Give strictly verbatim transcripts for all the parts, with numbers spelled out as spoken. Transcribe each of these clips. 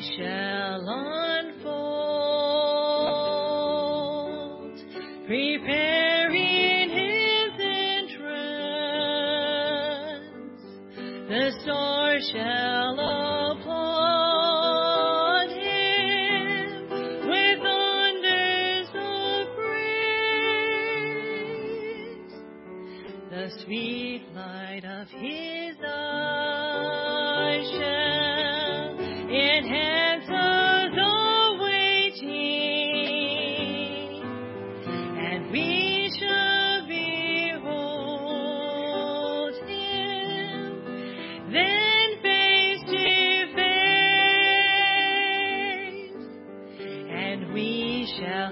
shall unfold, preparing his entrance. The stars shall applaud him with thunders of praise. The sweet light of his eyes shall enhance us awaiting, and we shall behold him then face to face, and we shall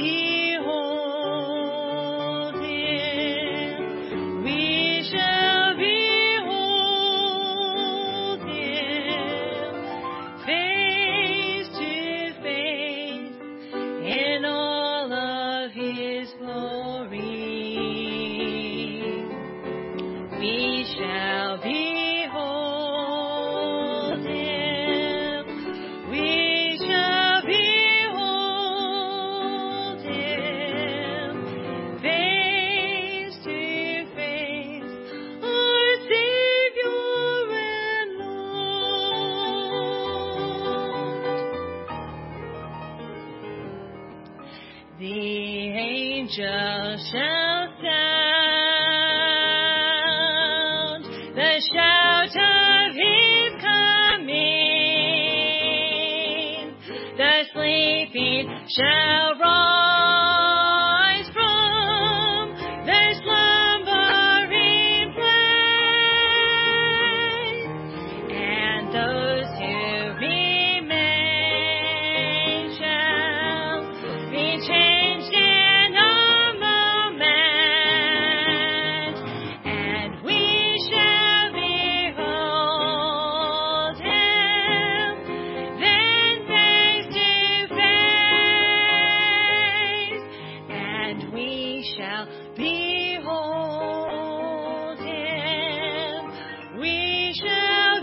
behold him. We shall behold him face to face in all of his glory. We shall behold him. We shall behold him face to face, our Savior and Lord. The angels shall sound the shout of his coming. The sleeping shall rise from their slumbering place, and those who remain shall be changed in a moment, and we shall behold him then face to face, and we shall behold him. We shall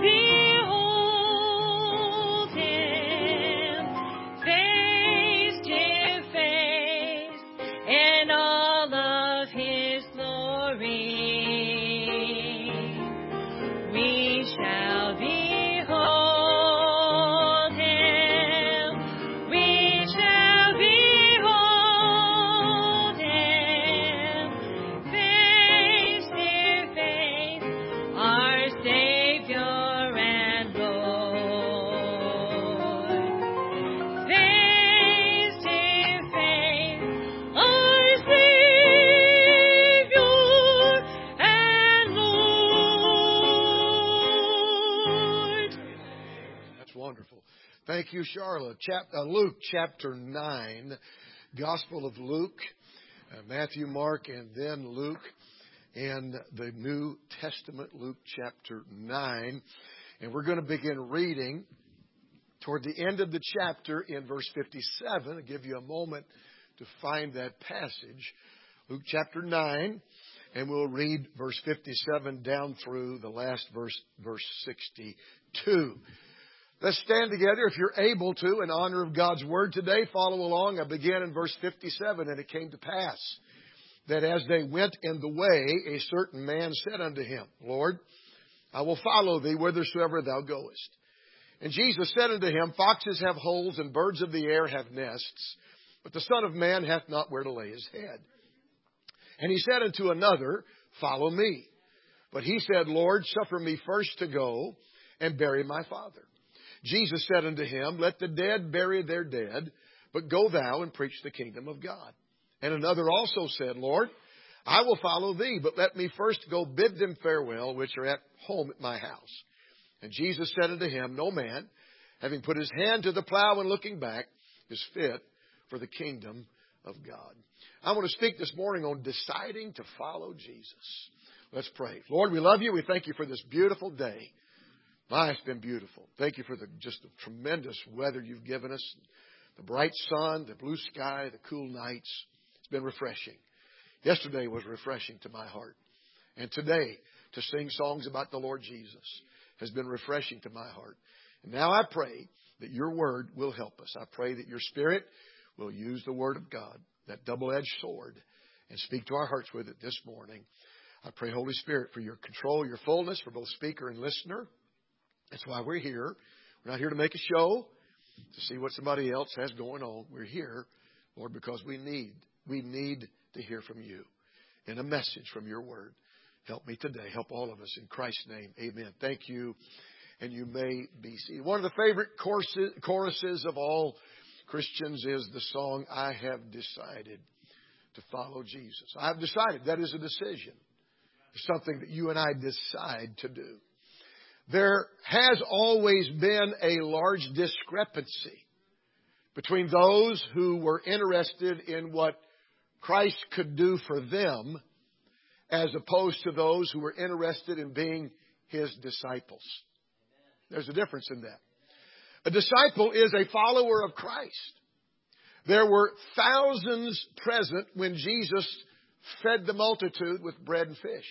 behold him face to face in all of his glory. We shall behold him. We shall behold him face to face, our Savior and Lord. Face to face, our Savior and Lord. That's wonderful. Thank you, Charlotte. Chap- uh, Luke chapter nine, Gospel of Luke, uh, Matthew, Mark, and then Luke, and the New Testament, Luke chapter nine. And we're going to begin reading toward the end of the chapter in verse fifty-seven. I'll give you a moment to find that passage. Luke chapter nine, and we'll read verse fifty-seven down through the last verse, verse sixty-two. Let's stand together, if you're able to, in honor of God's word today. Follow along. I begin in verse fifty-seven. And it came to pass that as they went in the way, a certain man said unto him, Lord, I will follow thee whithersoever thou goest. And Jesus said unto him, Foxes have holes, and birds of the air have nests, but the Son of Man hath not where to lay his head. And he said unto another, Follow me. But he said, Lord, suffer me first to go and bury my father. Jesus said unto him, Let the dead bury their dead, but go thou and preach the kingdom of God. And another also said, Lord, I will follow thee, but let me first go bid them farewell, which are at home at my house. And Jesus said unto him, No man, having put his hand to the plow and looking back, is fit for the kingdom of God. I want to speak this morning on deciding to follow Jesus. Let's pray. Lord, we love you. We thank you for this beautiful day. My, it's been beautiful. Thank you for the just the tremendous weather you've given us. The bright sun, the blue sky, the cool nights. It's been refreshing. Yesterday was refreshing to my heart. And today, to sing songs about the Lord Jesus has been refreshing to my heart. And now I pray that your word will help us. I pray that your Spirit will use the word of God, that double-edged sword, and speak to our hearts with it this morning. I pray, Holy Spirit, for your control, your fullness, for both speaker and listener. That's why we're here. We're not here to make a show, to see what somebody else has going on. We're here, Lord, because we need, we need to hear from you in a message from your word. Help me today. Help all of us. In Christ's name, amen. Thank you, and you may be seated. One of the favorite choruses, choruses of all Christians is the song, I have decided to follow Jesus. I have decided. That is a decision. It's something that you and I decide to do. There has always been a large discrepancy between those who were interested in what Christ could do for them as opposed to those who were interested in being His disciples. There's a difference in that. A disciple is a follower of Christ. There were thousands present when Jesus fed the multitude with bread and fish.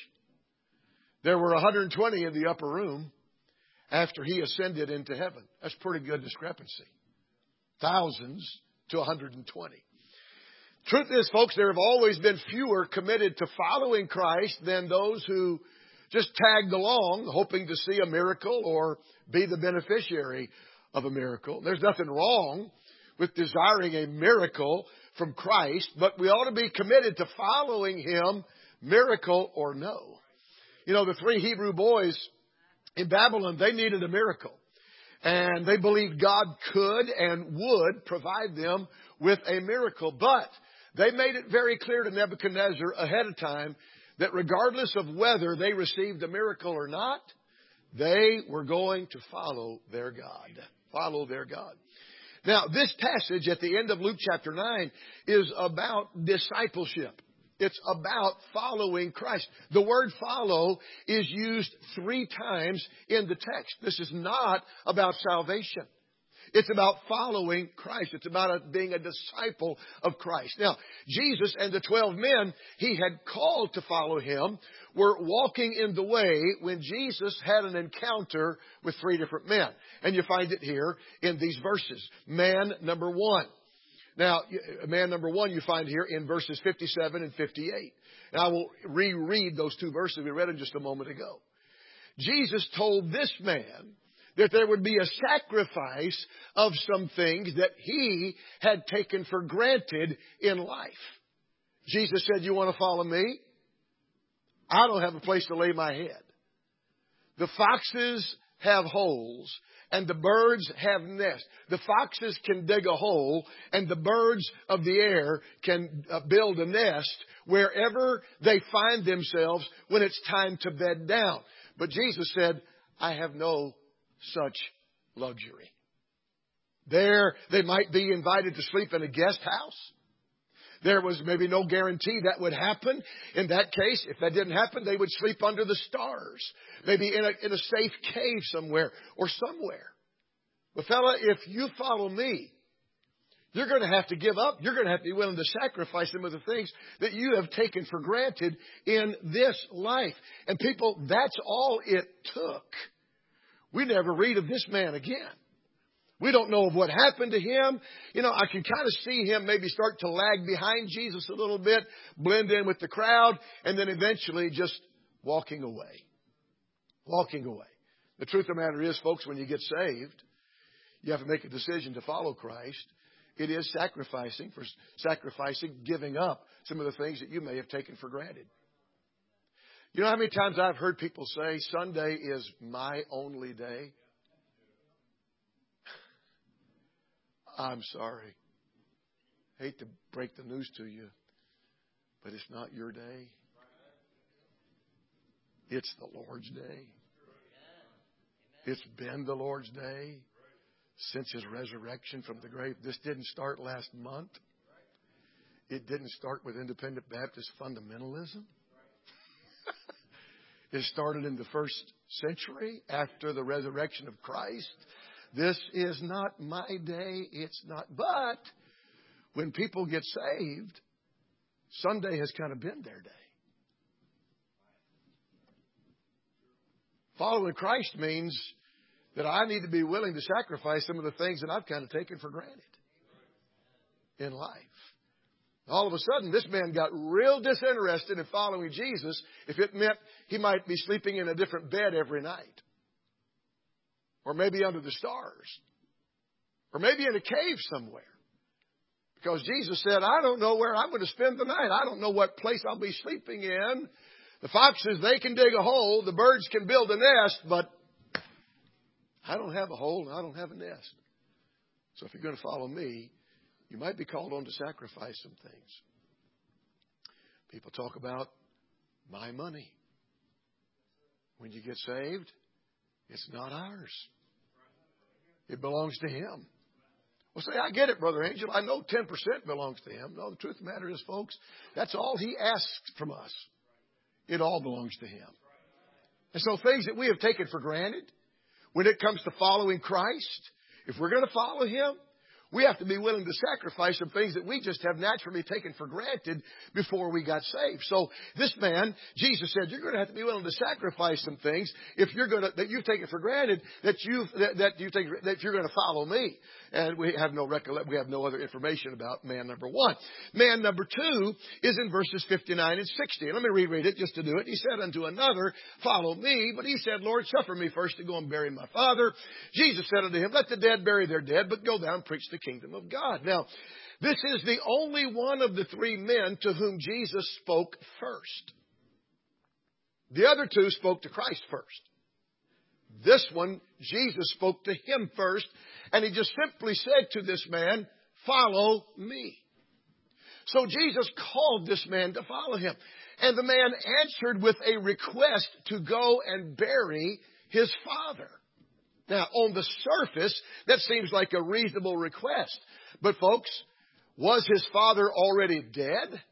There were one hundred twenty in the upper room after He ascended into heaven. That's pretty good discrepancy. Thousands to one hundred twenty. Truth is, folks, there have always been fewer committed to following Christ than those who just tagged along hoping to see a miracle or be the beneficiary of a miracle. There's nothing wrong with desiring a miracle from Christ, but we ought to be committed to following Him, miracle or no. You know, the three Hebrew boys in Babylon, they needed a miracle. And they believed God could and would provide them with a miracle. But they made it very clear to Nebuchadnezzar ahead of time that regardless of whether they received a miracle or not, they were going to follow their God. Follow their God. Now, this passage at the end of Luke chapter nine is about discipleship. It's about following Christ. The word follow is used three times in the text. This is not about salvation. It's about following Christ. It's about being a disciple of Christ. Now, Jesus and the twelve men He had called to follow Him were walking in the way when Jesus had an encounter with three different men. And you find it here in these verses. Man number one. Now, man number one you find here in verses fifty-seven and fifty-eight. And I will reread those two verses we read in just a moment ago. Jesus told this man that there would be a sacrifice of some things that he had taken for granted in life. Jesus said, you want to follow me? I don't have a place to lay my head. The foxes have holes and the birds have nests. The foxes can dig a hole and the birds of the air can build a nest wherever they find themselves when it's time to bed down. But Jesus said, I have no such luxury. There, they might be invited to sleep in a guest house. There was maybe no guarantee that would happen. In that case, if that didn't happen, they would sleep under the stars. Maybe in a, in a safe cave somewhere or somewhere. But fella, if you follow me, you're going to have to give up. You're going to have to be willing to sacrifice some of the things that you have taken for granted in this life. And people, that's all it took. We never read of this man again. We don't know of what happened to him. You know, I can kind of see him maybe start to lag behind Jesus a little bit, blend in with the crowd, and then eventually just walking away. Walking away. The truth of the matter is, folks, when you get saved, you have to make a decision to follow Christ. It is sacrificing, for sacrificing, giving up some of the things that you may have taken for granted. You know how many times I've heard people say, Sunday is my only day? I'm sorry. Hate to break the news to you, but it's not your day. It's the Lord's day. It's been the Lord's day since His resurrection from the grave. This didn't start last month. It didn't start with independent Baptist fundamentalism. It started in the first century after the resurrection of Christ. This is not my day. It's not. But when people get saved, Sunday has kind of been their day. Following Christ means that I need to be willing to sacrifice some of the things that I've kind of taken for granted in life. All of a sudden, this man got real disinterested in following Jesus if it meant he might be sleeping in a different bed every night. Or maybe under the stars. Or maybe in a cave somewhere. Because Jesus said, I don't know where I'm going to spend the night. I don't know what place I'll be sleeping in. The foxes, they can dig a hole. The birds can build a nest. But I don't have a hole and I don't have a nest. So if you're going to follow me, you might be called on to sacrifice some things. People talk about my money. When you get saved, it's not ours. It belongs to Him. Well, say, I get it, Brother Angel. I know ten percent belongs to Him. No, the truth of the matter is, folks, that's all He asks from us. It all belongs to Him. And so things that we have taken for granted, when it comes to following Christ, if we're going to follow Him, we have to be willing to sacrifice some things that we just have naturally taken for granted before we got saved. So this man, Jesus said, you're going to have to be willing to sacrifice some things if you're going to, that you've taken for granted that you that, that you take that you're going to follow me. And we have no recollect, we have no other information about man number one. Man number two is in verses fifty-nine and sixty. And let me reread it just to do it. He said unto another, follow me. But he said, Lord, suffer me first to go and bury my father. Jesus said unto him, let the dead bury their dead, but go down and preach the kingdom of God. Now, this is the only one of the three men to whom Jesus spoke first. The other two spoke to Christ first. This one, Jesus spoke to him first, and he just simply said to this man, follow me. So Jesus called this man to follow him. And the man answered with a request to go and bury his father. Now, on the surface, that seems like a reasonable request. But folks, was his father already dead?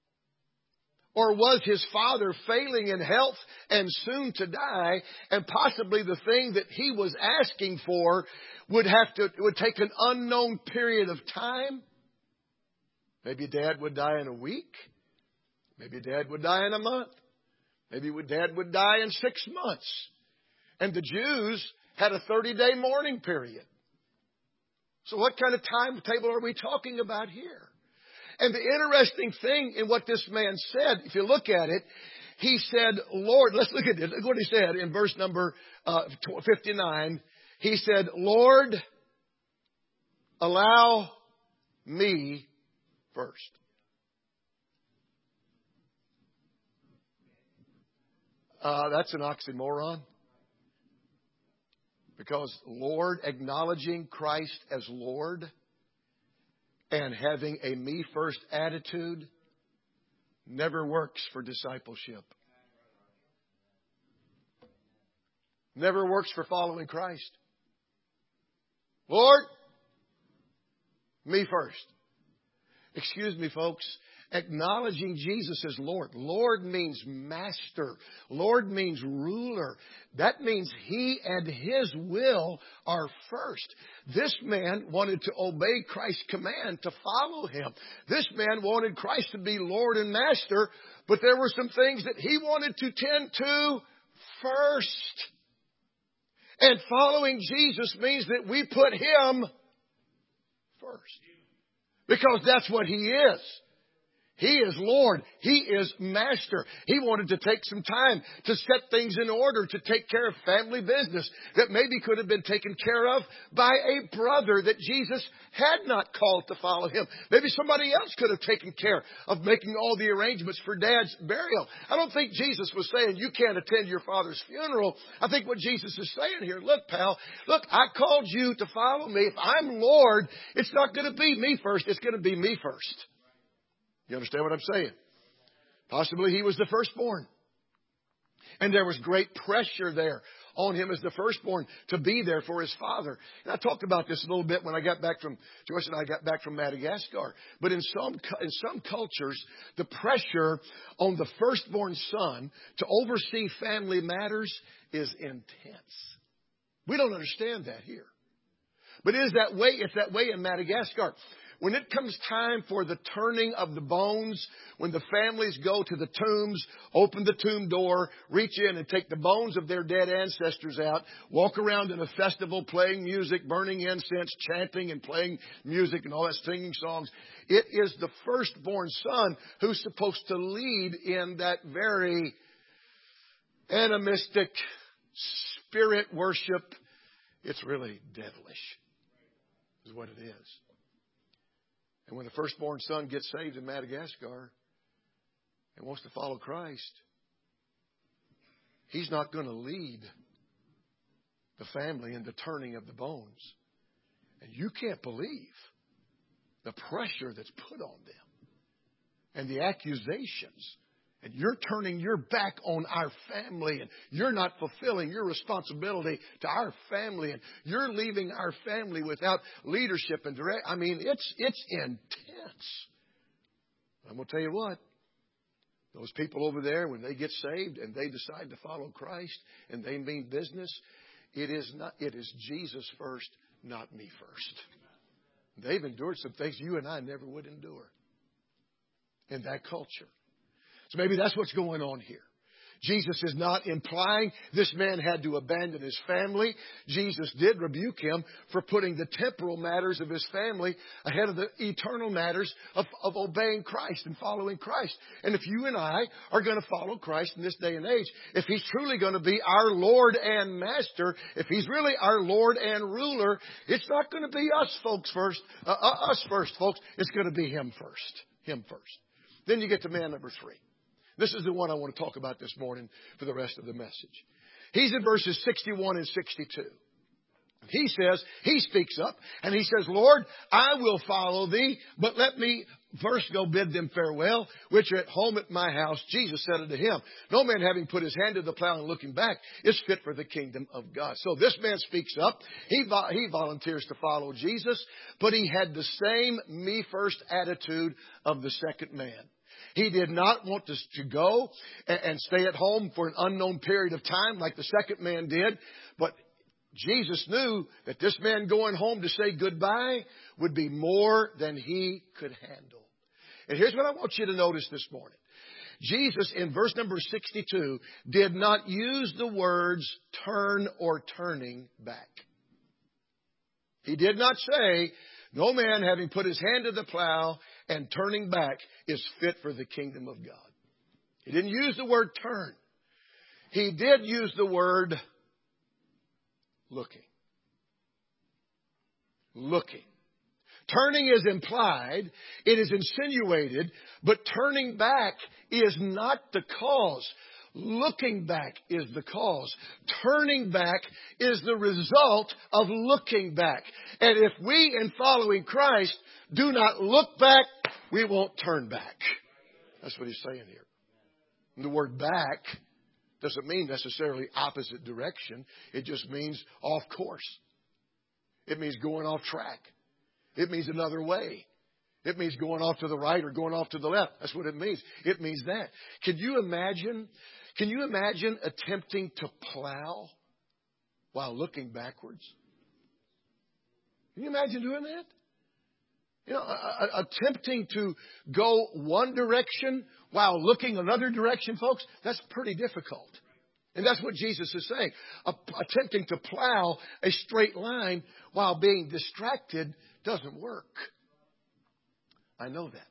Or was his father failing in health and soon to die, and possibly the thing that he was asking for would have to would take an unknown period of time? Maybe Dad would die in a week. Maybe Dad would die in a month. Maybe Dad would die in six months. And the Jews had a thirty-day mourning period. So what kind of timetable are we talking about here? And the interesting thing in what this man said, if you look at it, he said, Lord, let's look at this. Look what he said in verse number uh, fifty-nine. He said, Lord, allow me first. Uh, that's an oxymoron. Because Lord, acknowledging Christ as Lord and having a me first attitude never works for discipleship. Never works for following Christ. Lord, me first. Excuse me, folks. Acknowledging Jesus as Lord. Lord means master. Lord means ruler. That means He and His will are first. This man wanted to obey Christ's command to follow Him. This man wanted Christ to be Lord and Master, but there were some things that he wanted to tend to first. And following Jesus means that we put Him first. Because that's what He is. He is Lord. He is Master. He wanted to take some time to set things in order, to take care of family business that maybe could have been taken care of by a brother that Jesus had not called to follow Him. Maybe somebody else could have taken care of making all the arrangements for Dad's burial. I don't think Jesus was saying you can't attend your father's funeral. I think what Jesus is saying here, look, pal, look, I called you to follow me. If I'm Lord, it's not going to be me first. It's going to be me first. You understand what I'm saying? Possibly he was the firstborn. And there was great pressure there on him as the firstborn to be there for his father. And I talked about this a little bit when I got back from, Joyce and I got back from Madagascar. But in some, in some cultures, the pressure on the firstborn son to oversee family matters is intense. We don't understand that here. But it is that way, it's that way in Madagascar. When it comes time for the turning of the bones, when the families go to the tombs, open the tomb door, reach in and take the bones of their dead ancestors out, walk around in a festival playing music, burning incense, chanting and playing music and all that, singing songs, it is the firstborn son who's supposed to lead in that very animistic spirit worship. It's really devilish, is what it is. And when the firstborn son gets saved in Madagascar and wants to follow Christ, he's not going to lead the family in the turning of the bones. And you can't believe the pressure that's put on them and the accusations. And you're turning your back on our family, and you're not fulfilling your responsibility to our family, and you're leaving our family without leadership and direct. I mean, it's it's intense. I'm going to tell you what. Those people over there, when they get saved and they decide to follow Christ and they mean business, it is not. It is Jesus first, not me first. They've endured some things you and I never would endure in that culture. So maybe that's what's going on here. Jesus is not implying this man had to abandon his family. Jesus did rebuke him for putting the temporal matters of his family ahead of the eternal matters of, of obeying Christ and following Christ. And if you and I are going to follow Christ in this day and age, if He's truly going to be our Lord and Master, if He's really our Lord and ruler, it's not going to be us folks first, uh, us first, folks. It's going to be Him first. Him first. Then you get to man number three. This is the one I want to talk about this morning for the rest of the message. He's in verses sixty-one and sixty-two. He says, he speaks up and he says, Lord, I will follow thee, but let me first go bid them farewell, which are at home at my house. Jesus said unto him, no man having put his hand to the plow and looking back is fit for the kingdom of God. So this man speaks up. He, vo- he volunteers to follow Jesus, but he had the same me first attitude of the second man. He did not want to, to go and, and stay at home for an unknown period of time like the second man did. But Jesus knew that this man going home to say goodbye would be more than he could handle. And here's what I want you to notice this morning. Jesus, in verse number sixty-two, did not use the words turn or turning back. He did not say, no man having put his hand to the plow and turning back is fit for the kingdom of God. He didn't use the word turn. He did use the word looking. Looking. Turning is implied. It is insinuated. But turning back is not the cause. Looking back is the cause. Turning back is the result of looking back. And if we, in following Christ, do not look back, we won't turn back. That's what he's saying here. And the word back doesn't mean necessarily opposite direction. It just means off course. It means going off track. It means another way. It means going off to the right or going off to the left. That's what it means. It means that. Can you imagine, can you imagine attempting to plow while looking backwards? Can you imagine doing that? You know, uh, attempting to go one direction while looking another direction, folks, that's pretty difficult. And that's what Jesus is saying. Uh, attempting to plow a straight line while being distracted doesn't work. I know that.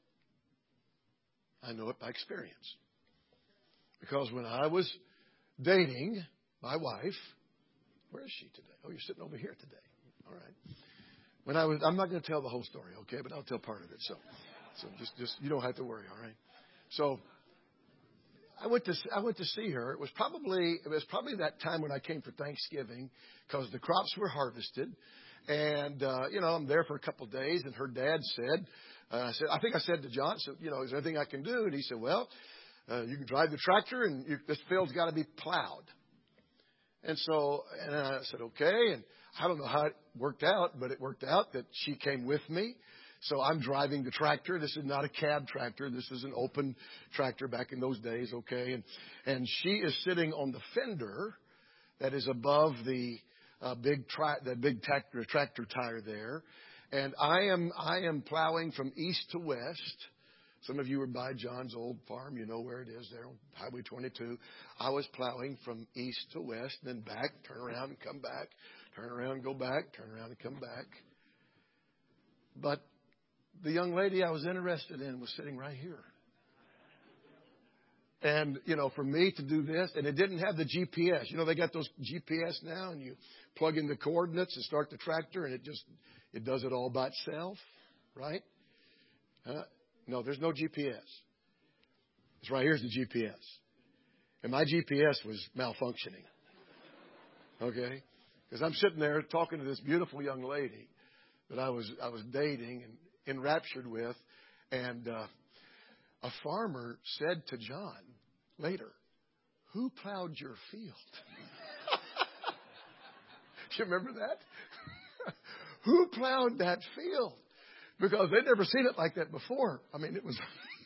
I know it by experience. Because when I was dating my wife, where is she today? Oh, you're sitting over here today. All right. When I was, I'm not going to tell the whole story, okay? But I'll tell part of it. So, so just, just you don't have to worry, all right? So, I went to, I went to see her. It was probably, it was probably that time when I came for Thanksgiving, because the crops were harvested, and uh, you know, I'm there for a couple of days. And her dad said, uh, I said, I think I said to John, so, you know, is there anything I can do? And he said, well, uh, you can drive the tractor, and you, this field's got to be plowed. And so, and I said, okay. And I don't know how it worked out, but it worked out that she came with me. So I'm driving the tractor. This is not a cab tractor. This is an open tractor back in those days, okay? And and she is sitting on the fender that is above the uh, big tra- the big tractor tractor tire there. And I am I am plowing from east to west. Some of you were by John's old farm. You know where it is there on Highway twenty-two. I was plowing from east to west, then back, turn around and come back, turn around and go back, turn around and come back. But the young lady I was interested in was sitting right here. And, you know, for me to do this, and it didn't have the G P S. You know, they got those G P S now, and you plug in the coordinates and start the tractor, and it just, it does it all by itself, right? Uh, no, there's no G P S. It's right here's the G P S. And my G P S was malfunctioning. Okay? Because I'm sitting there talking to this beautiful young lady that I was I was dating and enraptured with, and uh, a farmer said to John later, "Who plowed your field?" Do you remember that? Who plowed that field? Because they'd never seen it like that before. I mean, it was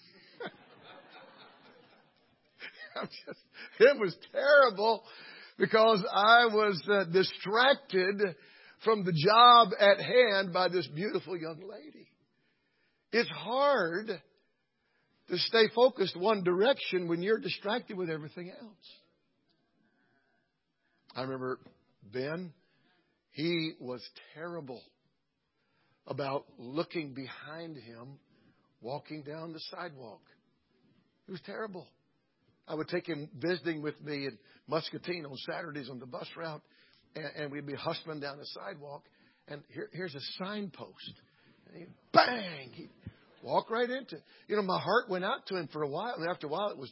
just, it was terrible because I was uh, distracted from the job at hand by this beautiful young lady. It's hard to stay focused one direction when you're distracted with everything else. I remember Ben, he was terrible about looking behind him walking down the sidewalk. It was terrible. I would take him visiting with me in Muscatine on Saturdays on the bus route, and, and we'd be hustling down the sidewalk, and here, here's a signpost. And he'd, bang! He'd walk right into it. You know, my heart went out to him for a while, and after a while it was,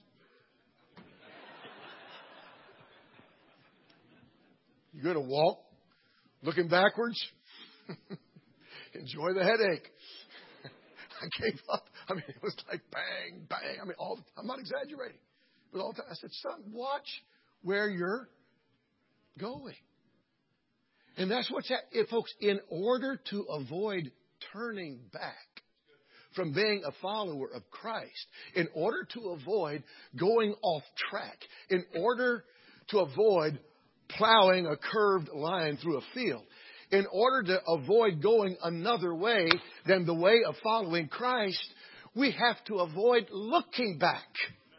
you going to walk looking backwards? Enjoy the headache. I gave up. I mean, it was like bang, bang. I mean, all the, I'm not exaggerating. But all the time, I said, son, watch where you're going. And that's what's happening. Folks, in order to avoid turning back from being a follower of Christ, in order to avoid going off track, in order to avoid plowing a curved line through a field, in order to avoid going another way than the way of following Christ, we have to avoid looking back.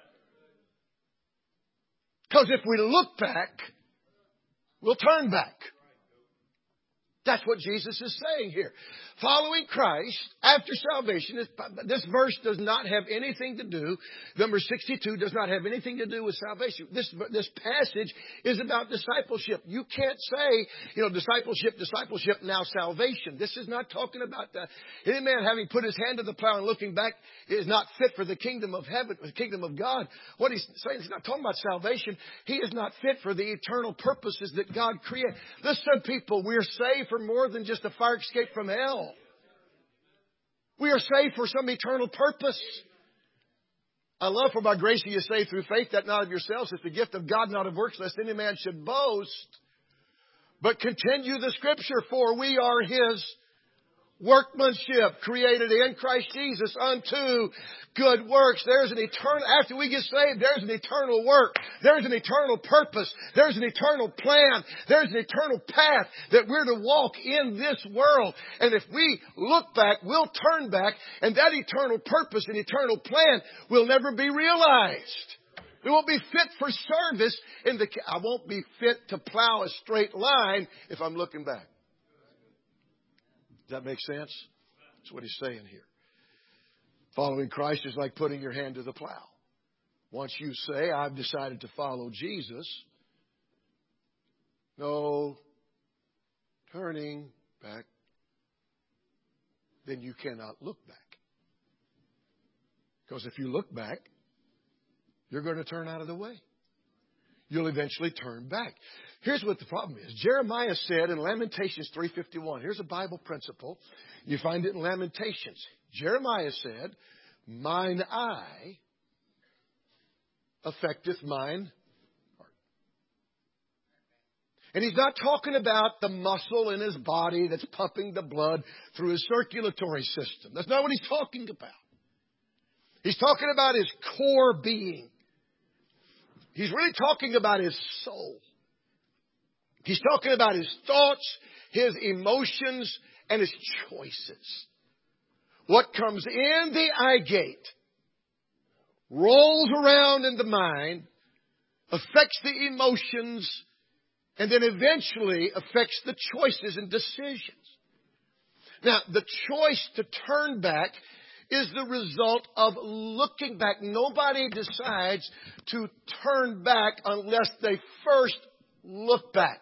Because if we look back, we'll turn back. That's what Jesus is saying here. Following Christ after salvation, this verse does not have anything to do, number sixty-two does not have anything to do with salvation. This, this passage is about discipleship. You can't say, you know, discipleship, discipleship, now salvation. This is not talking about that. Any man having put his hand to the plow and looking back is not fit for the kingdom of heaven, the kingdom of God. What he's saying, he's not talking about salvation. He is not fit for the eternal purposes that God created. Listen, people, we're saved for more than just a fire escape from hell. We are saved for some eternal purpose. I love, for by grace are you saved through faith, that not of yourselves. It's the gift of God, not of works, lest any man should boast. But continue the scripture, for we are His workmanship, created in Christ Jesus unto good works. There's an eternal, after we get saved, there's an eternal work. There's an eternal purpose. There's an eternal plan. There's an eternal path that we're to walk in this world. And if we look back, we'll turn back, and that eternal purpose and eternal plan will never be realized. We won't be fit for service in the, I won't be fit to plow a straight line if I'm looking back. Does that make sense? That's what he's saying here. Following Christ is like putting your hand to the plow. Once you say, I've decided to follow Jesus, no turning back, then you cannot look back. Because if you look back, you're going to turn out of the way. You'll eventually turn back. Here's what the problem is. Jeremiah said in Lamentations three fifty-one, here's a Bible principle. You find it in Lamentations. Jeremiah said, mine eye affecteth mine heart. And he's not talking about the muscle in his body that's pumping the blood through his circulatory system. That's not what he's talking about. He's talking about his core being. He's really talking about his soul. He's talking about his thoughts, his emotions, and it's choices. What comes in the eye gate rolls around in the mind, affects the emotions, and then eventually affects the choices and decisions. Now, the choice to turn back is the result of looking back. Nobody decides to turn back unless they first look back.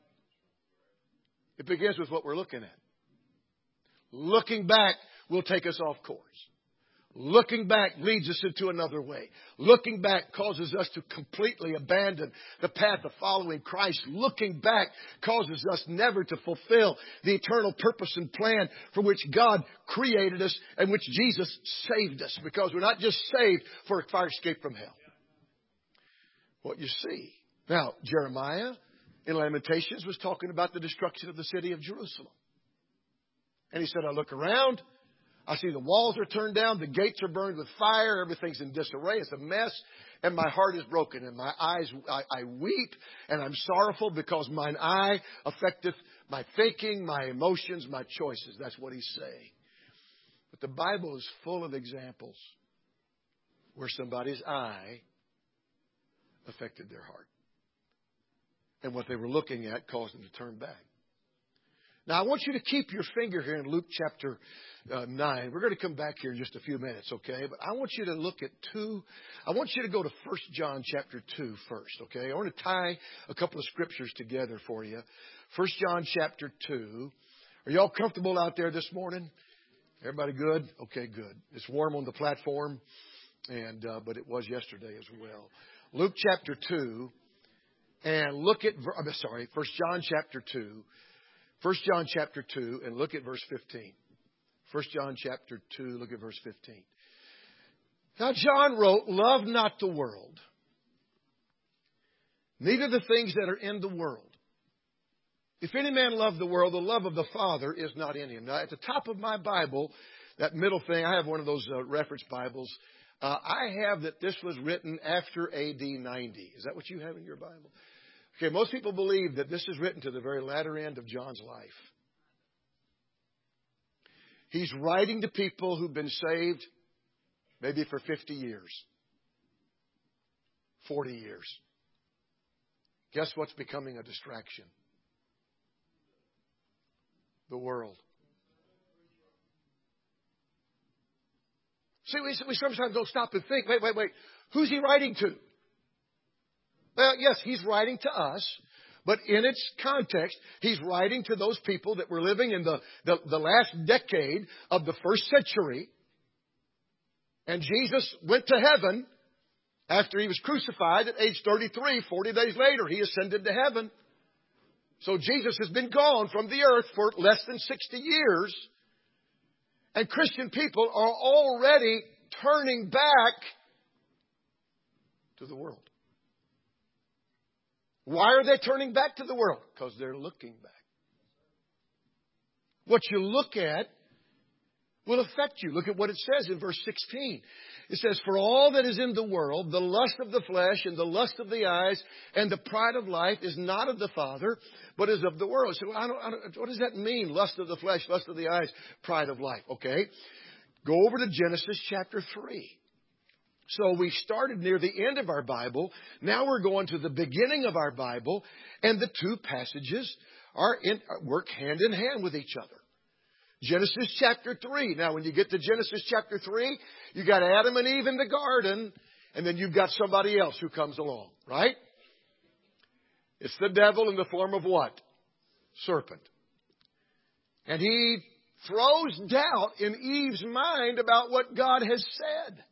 It begins with what we're looking at. Looking back will take us off course. Looking back leads us into another way. Looking back causes us to completely abandon the path of following Christ. Looking back causes us never to fulfill the eternal purpose and plan for which God created us and which Jesus saved us. Because we're not just saved for a fire escape from hell. What you see. Now, Jeremiah in Lamentations was talking about the destruction of the city of Jerusalem. And he said, I look around. I see the walls are turned down. The gates are burned with fire. Everything's in disarray. It's a mess. And my heart is broken. And my eyes, I, I weep. And I'm sorrowful because mine eye affecteth my thinking, my emotions, my choices. That's what he's saying. But the Bible is full of examples where somebody's eye affected their heart. And what they were looking at caused them to turn back. Now, I want you to keep your finger here in Luke chapter uh, nine. We're going to come back here in just a few minutes, okay? But I want you to look at two. I want you to go to First John chapter two first, okay? I want to tie a couple of scriptures together for you. First John chapter two. Are y'all comfortable out there this morning? Everybody good? Okay, good. It's warm on the platform, and uh, but it was yesterday as well. Luke chapter two, and look at, I'm sorry, First John chapter two. First John chapter two, and look at verse fifteen. First John chapter two, look at verse fifteen. Now John wrote, love not the world, neither the things that are in the world. If any man love the world, the love of the Father is not in him. Now at the top of my Bible, that middle thing, I have one of those uh, reference Bibles. Uh, I have that this was written after A D ninety. Is that what you have in your Bible? Okay, most people believe that this is written to the very latter end of John's life. He's writing to people who've been saved maybe for fifty years, forty years. Guess what's becoming a distraction? The world. See, we, we sometimes don't stop and think, wait, wait, wait, who's he writing to? Well, yes, he's writing to us, but in its context, he's writing to those people that were living in the, the, the last decade of the first century. And Jesus went to heaven after he was crucified at age thirty-three. forty days later, he ascended to heaven. So Jesus has been gone from the earth for less than sixty years. And Christian people are already turning back to the world. Why are they turning back to the world? Because they're looking back. What you look at will affect you. Look at what it says in verse sixteen. It says, for all that is in the world, the lust of the flesh and the lust of the eyes and the pride of life is not of the Father, but is of the world. So I don't, I don't, what does that mean? Lust of the flesh, lust of the eyes, pride of life. Okay. Go over to Genesis chapter three. So we started near the end of our Bible. Now we're going to the beginning of our Bible. And the two passages are in, work hand in hand with each other. Genesis chapter three. Now when you get to Genesis chapter three, you got Adam and Eve in the garden. And then you've got somebody else who comes along, right? It's the devil in the form of what? Serpent. And he throws doubt in Eve's mind about what God has said.